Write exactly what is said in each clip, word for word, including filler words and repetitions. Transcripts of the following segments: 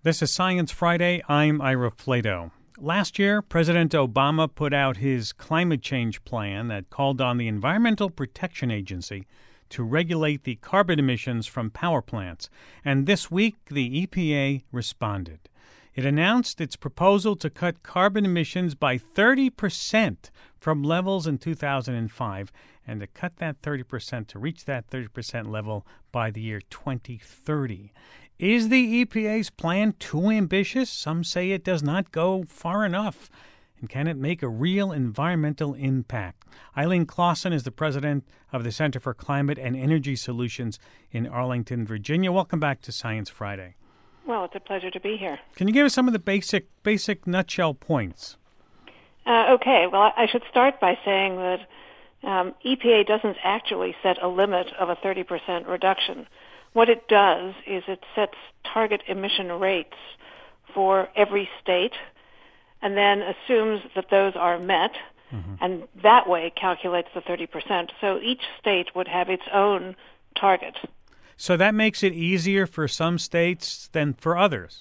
This is Science Friday. I'm Ira Flato. Last year, President Obama put out his climate change plan that called on the Environmental Protection Agency to regulate the carbon emissions from power plants. And this week, the E P A responded. It announced its proposal to cut carbon emissions by thirty percent from levels in two thousand five and to cut that thirty percent to reach that thirty percent level by the year twenty thirty. Is the E P A's plan too ambitious? Some say it does not go far enough. And can it make a real environmental impact? Eileen Clausen is the president of the Center for Climate and Energy Solutions in Arlington, Virginia. Welcome back to Science Friday. Well, it's a pleasure to be here. Can you give us some of the basic basic nutshell points? Uh, okay. Well, I should start by saying that um, E P A doesn't actually set a limit of a thirty percent reduction. What it does is it sets target emission rates for every state and then assumes that those are met, mm-hmm. and that way calculates the thirty percent. So each state would have its own target. So that makes it easier for some states than for others.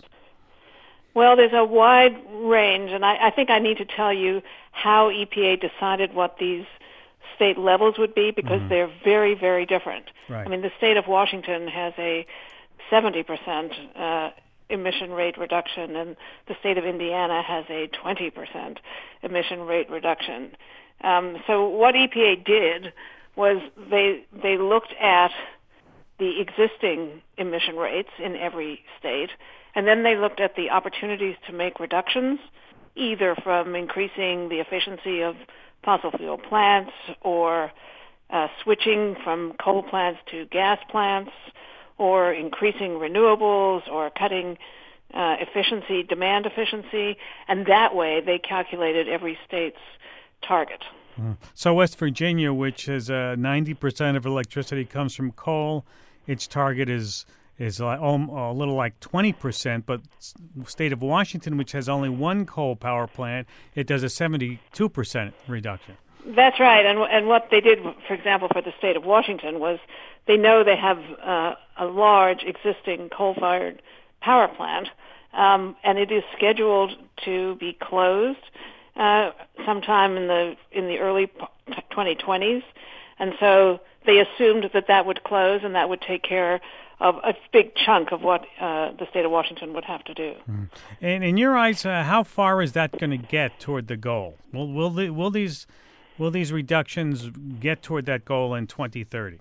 Well, there's a wide range, and I, I think I need to tell you how E P A decided what these state levels would be, because mm-hmm. they're very, very different. Right. I mean, the state of Washington has a seventy percent uh, emission rate reduction, and the state of Indiana has a twenty percent emission rate reduction. Um, so what E P A did was they they looked at the existing emission rates in every state, and then they looked at the opportunities to make reductions, either from increasing the efficiency of fossil fuel plants or uh, switching from coal plants to gas plants, or increasing renewables, or cutting uh, efficiency, demand efficiency, and that way they calculated every state's target. Mm. So West Virginia, which is uh, ninety percent of electricity comes from coal, its target is is like, um, a little like twenty percent, but state of Washington, which has only one coal power plant, it does a seventy-two percent reduction. That's right, and and what they did, for example, for the state of Washington was they know they have uh, a large existing coal-fired power plant, um, and it is scheduled to be closed uh, sometime in the in the early twenty twenties, and so they assumed that that would close and that would take care of a big chunk of what uh, the state of Washington would have to do. Mm. And in your eyes, uh, how far is that going to get toward the goal? Will will, the, will these will these reductions get toward that goal in twenty thirty?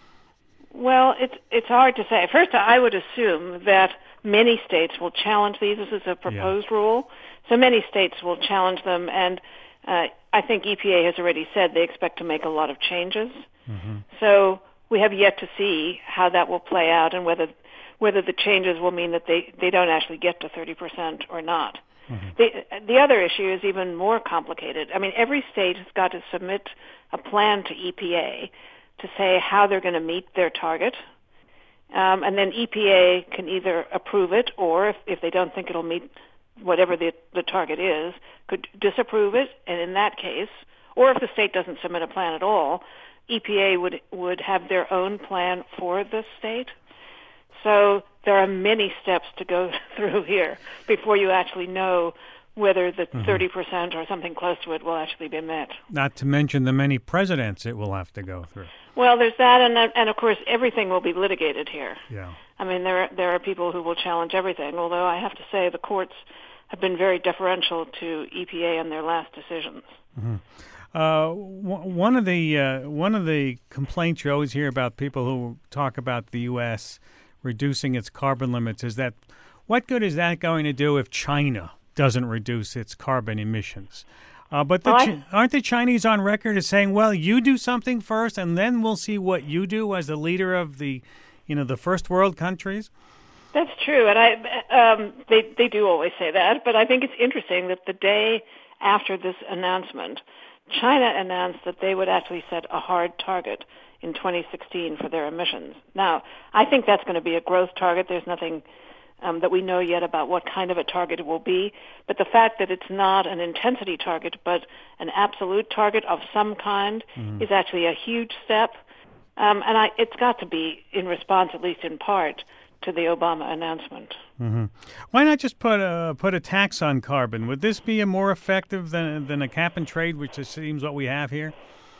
Well, it's it's hard to say. First, I would assume that many states will challenge these. This is a proposed yeah. rule, so many states will challenge them, and uh, I think E P A has already said they expect to make a lot of changes. Mm-hmm. So we have yet to see how that will play out, and whether whether the changes will mean that they, they don't actually get to thirty percent or not. Mm-hmm. The the other issue is even more complicated. I mean, every state has got to submit a plan to E P A to say how they're going to meet their target, um, and then E P A can either approve it, or if, if they don't think it'll meet whatever the, the target is, could disapprove it, and in that case, or if the state doesn't submit a plan at all, E P A would would have their own plan for the state. So there are many steps to go through here before you actually know whether the mm-hmm. thirty percent or something close to it will actually be met. Not to mention the many presidents it will have to go through. Well, there's that, and and of course everything will be litigated here. Yeah. I mean, there there are people who will challenge everything, although I have to say the courts have been very deferential to E P A in their last decisions. Mm-hmm. Uh, w- one of the uh, one of the complaints you always hear about people who talk about the U S reducing its carbon limits is that what good is that going to do if China doesn't reduce its carbon emissions? Uh, but the, well, I, aren't the Chinese on record as saying, "Well, you do something first, and then we'll see what you do as the leader of the, you know, the first world countries"? That's true, and I um, they they do always say that. But I think it's interesting that the day after this announcement, China announced that they would actually set a hard target in twenty sixteen for their emissions. Now, I think that's going to be a growth target. There's nothing um, that we know yet about what kind of a target it will be. But the fact that it's not an intensity target, but an absolute target of some kind, mm-hmm. is actually a huge step. Um, and I, it's got to be in response, at least in part, to the Obama announcement. Mm-hmm. Why not just put a put a tax on carbon? Would this be a more effective than than a cap and trade, which it seems what we have here?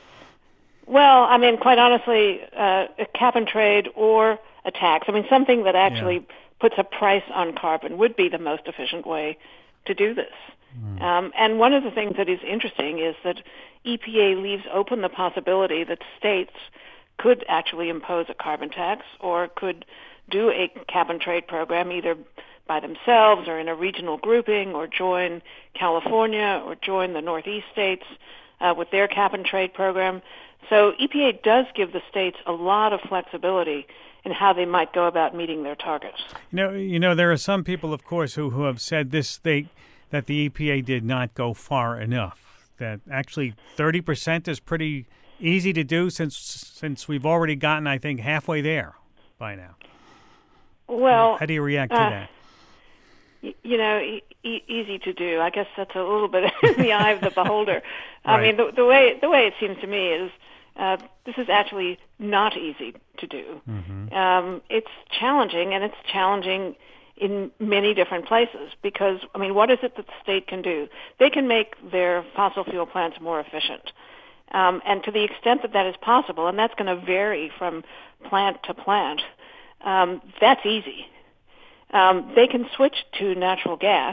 Well, I mean, quite honestly, uh, a cap and trade or a tax. I mean, something that actually yeah. puts a price on carbon would be the most efficient way to do this. Mm. Um, and one of the things that is interesting is that E P A leaves open the possibility that states could actually impose a carbon tax or could do a cap and trade program either by themselves or in a regional grouping or join California or join the Northeast states uh, with their cap and trade program. So E P A does give the states a lot of flexibility in how they might go about meeting their targets. You know, you know, there are some people, of course, who, who have said this they, that the E P A did not go far enough, that actually thirty percent is pretty easy to do since since we've already gotten, I think, halfway there by now. Well, how do you react to uh, that? Y- you know, e- e- easy to do. I guess that's a little bit in the eye of the beholder. I right. mean, the, the way the way it seems to me is uh, this is actually not easy to do. Mm-hmm. Um, it's challenging, and it's challenging in many different places because, I mean, what is it that the state can do? They can make their fossil fuel plants more efficient. Um, and to the extent that that is possible, and that's going to vary from plant to plant, um, that's easy. Um, they can switch to natural gas,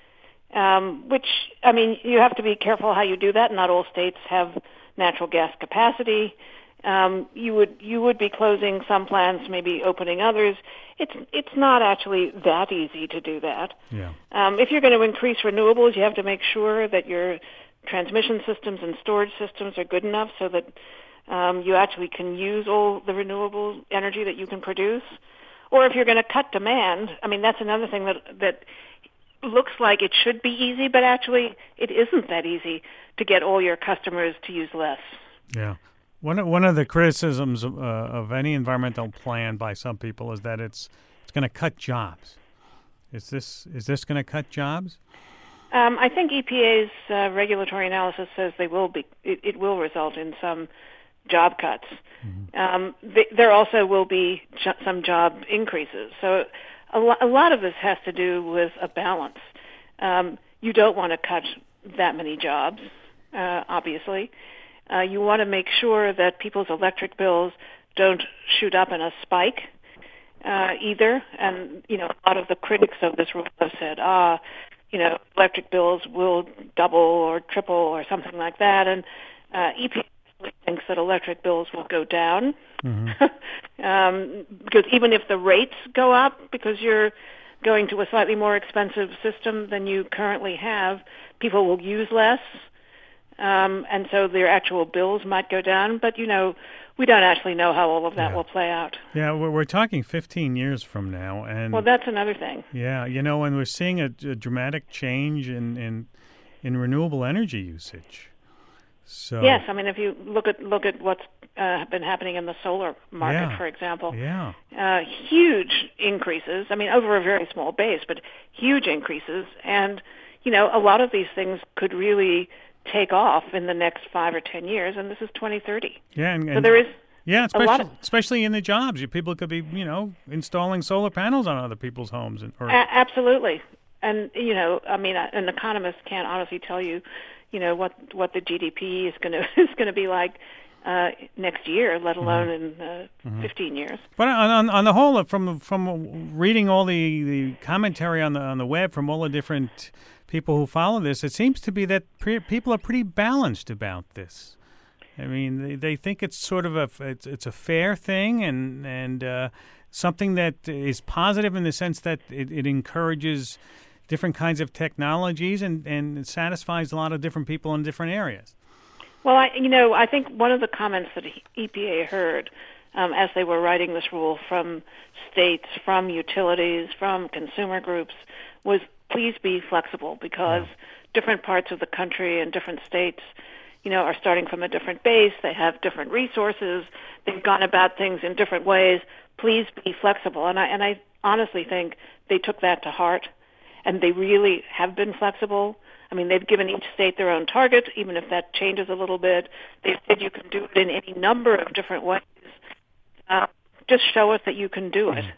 um, which, I mean, you have to be careful how you do that. Not all states have natural gas capacity. Um, you would you would be closing some plants, maybe opening others. It's it's not actually that easy to do that. Yeah. Um, if you're going to increase renewables, you have to make sure that your transmission systems and storage systems are good enough so that um, you actually can use all the renewable energy that you can produce. Or if you're going to cut demand, I mean, that's another thing that that looks like it should be easy, but actually it isn't that easy to get all your customers to use less. Yeah. One of, one of the criticisms of, uh, of any environmental plan by some people is that it's it's going to cut jobs. Is this is this going to cut jobs? Um, I think E P A's uh, regulatory analysis says they will be. It, it will result in some job cuts. Mm-hmm. Um, th- there also will be jo- some job increases. So a, lo- a lot of this has to do with a balance. Um, you don't want to cut that many jobs, uh, obviously. Uh, you want to make sure that people's electric bills don't shoot up in a spike uh, either. And, you know, a lot of the critics of this rule have said, ah, you know, electric bills will double or triple or something like that. And uh, E P A thinks that electric bills will go down. Mm-hmm. um, because even if the rates go up because you're going to a slightly more expensive system than you currently have, people will use less. Um, and so their actual bills might go down. But, you know, we don't actually know how all of that yeah. will play out. Yeah, we're, we're talking fifteen years from now. And well, that's another thing. Yeah, you know, and we're seeing a, a dramatic change in, in in renewable energy usage. So yes, I mean, if you look at look at what's uh, been happening in the solar market, yeah. for example, yeah, uh, huge increases. I mean, over a very small base, but huge increases. And, you know, a lot of these things could really take off in the next five or ten years, and this is twenty thirty. Yeah, and, and so there is yeah, especially, a lot of, especially in the jobs. People could be, you know, installing solar panels on other people's homes. And, or, a- absolutely. And, you know, I mean, an economist can't honestly tell you, you know, what what the G D P is going to is going to be like uh, next year, let alone mm-hmm. in uh, mm-hmm. fifteen years. But on, on on the whole, from from reading all the, the commentary on the on the web from all the different people who follow this, it seems to be that pre- people are pretty balanced about this. I mean, they, they think it's sort of a it's, it's a fair thing and and uh, something that is positive in the sense that it, it encourages different kinds of technologies and, and it satisfies a lot of different people in different areas. Well, I, you know, I think one of the comments that E P A heard um, as they were writing this rule from states, from utilities, from consumer groups was please be flexible because yeah. different parts of the country and different states, you know, are starting from a different base. They have different resources. They've gone about things in different ways. Please be flexible. And I, and I honestly think they took that to heart. And they really have been flexible. I mean, they've given each state their own target, even if that changes a little bit. They've said you can do it in any number of different ways. Uh, just show us that you can do it.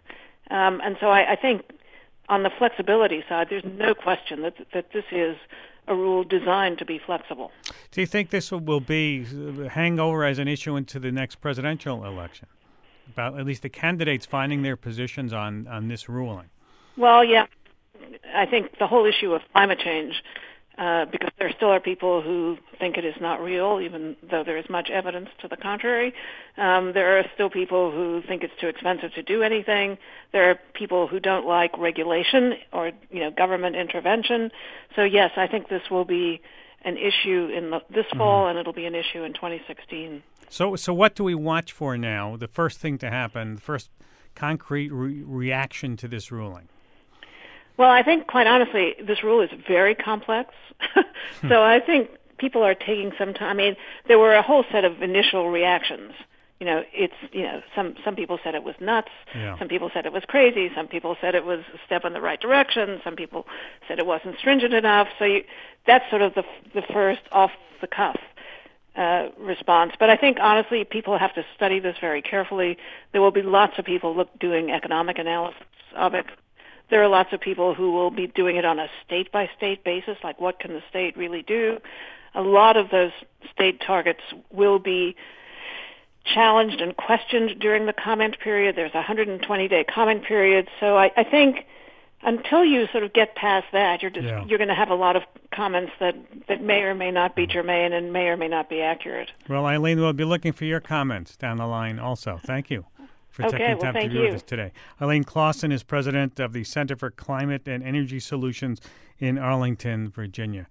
Um, and so I, I think on the flexibility side, there's no question that that this is a rule designed to be flexible. Do you think this will be hang over as an issue into the next presidential election? About at least the candidates finding their positions on, on this ruling? Well, yeah. I think the whole issue of climate change, uh, because there still are people who think it is not real, even though there is much evidence to the contrary. Um, there are still people who think it's too expensive to do anything. There are people who don't like regulation or, you know, government intervention. So, yes, I think this will be an issue in the, this fall, mm-hmm. and it'll be an issue in twenty sixteen. So, so what do we watch for now? The first thing to happen, the first concrete re- reaction to this ruling? Well, I think, quite honestly, this rule is very complex. So I think people are taking some time. I mean, there were a whole set of initial reactions. You know, it's, you know, some, some people said it was nuts. Yeah. Some people said it was crazy. Some people said it was a step in the right direction. Some people said it wasn't stringent enough. So you, that's sort of the, the first off-the-cuff uh, response. But I think, honestly, people have to study this very carefully. There will be lots of people look, doing economic analysis of it. There are lots of people who will be doing it on a state-by-state basis, like what can the state really do? A lot of those state targets will be challenged and questioned during the comment period. There's a one hundred twenty day comment period. So I, I think until you sort of get past that, you're just yeah. you're going to have a lot of comments that, that may or may not be germane and may or may not be accurate. Well, Eileen, we'll be looking for your comments down the line also. Thank you for okay, taking well, time to be you. with us today. Eileen Clausen is president of the Center for Climate and Energy Solutions in Arlington, Virginia.